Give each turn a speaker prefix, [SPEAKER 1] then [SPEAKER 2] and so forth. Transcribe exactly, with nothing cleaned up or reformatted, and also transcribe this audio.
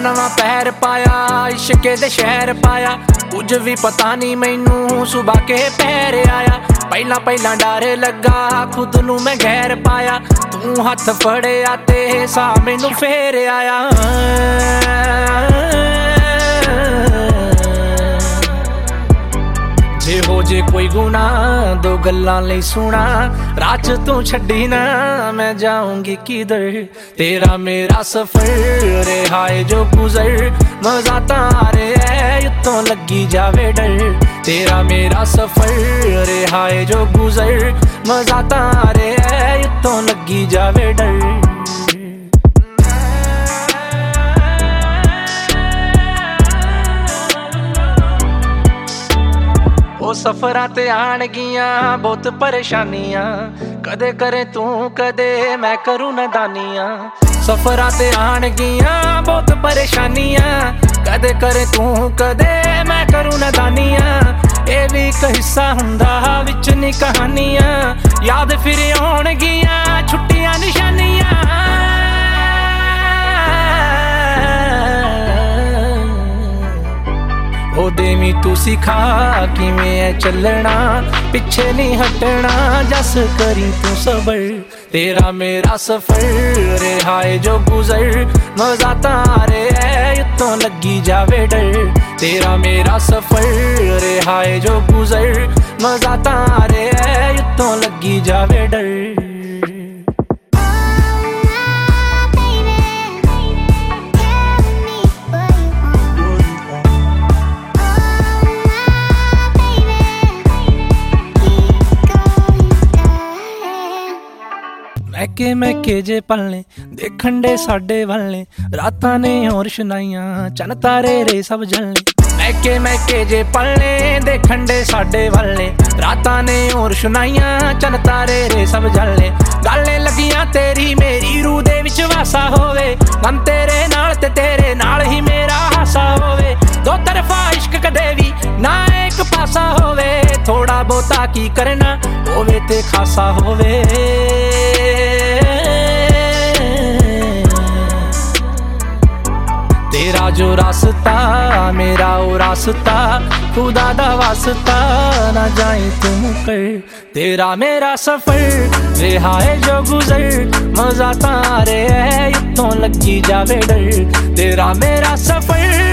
[SPEAKER 1] नवा पैर पाया इश्के दे शहर पाया कुछ भी पता नहीं मैनू सुबह के पैर आया पहला पहला डर लगा खुद नू मैं गैर पाया तू हथ फड़िया ते सा मैनू फेर आया जे हो जे कोई गुना दो गल्लां लई सुना राज तू छड्डी ना मैं जाऊंगी किधर तेरा मेरा सफर रे हाय जो गुजर मजा तारे है तो लगी जावे डर तेरा मेरा सफर रे हाय जो गुजर मजा तारे है तो लगी जावे डर सफरां ते आणगियां बहुत परेशानियां कदे करे तू कदे मैं करूं नदानियां सफरां ते आणगियां बहुत परेशानियां कदे करे तू कदे मैं करूं नदानियां ए भी एक हिस्सा हुंदा विच नी कहानियां याद फिर आउणगियां छुट्टियां निशानियां ओ देवी तू सिखा किवें चलना पिछे नहीं हटना जस करी तू सबर तेरा मेरा सफर रे हाय जो गुजर मजा तारे है तो लगी जावे डर तेरा मेरा सफर रे हाय जो गुजर मजा तारे है तो लगी जावे डर मैके मैके जे पलने देखण दे साडे वलने रातां ने और शनाइयां चन तारे रे सब जलने मैके मैके जे पलने देखण दे साडे वलने रातां ने और शनाइयां चन तारे रे सब जलने गल्ले लगियां तेरी मेरी रूह दे विच वासा होवे मन तेरे नाल ते तेरे नाल ही मेरा हासा होवे दो तरफा इश्क कदे भी ना एक पासा होवे थोड़ा बहुता की करना होवे ते खासा होवे तेरा जो रास्ता मेरा वो रास्ता खुदा दा वास्ता ना जाए तुम कर तेरा मेरा सफर रे हाय जो गुजर मजा तारे है तो लगी जावे डर तेरा मेरा सफर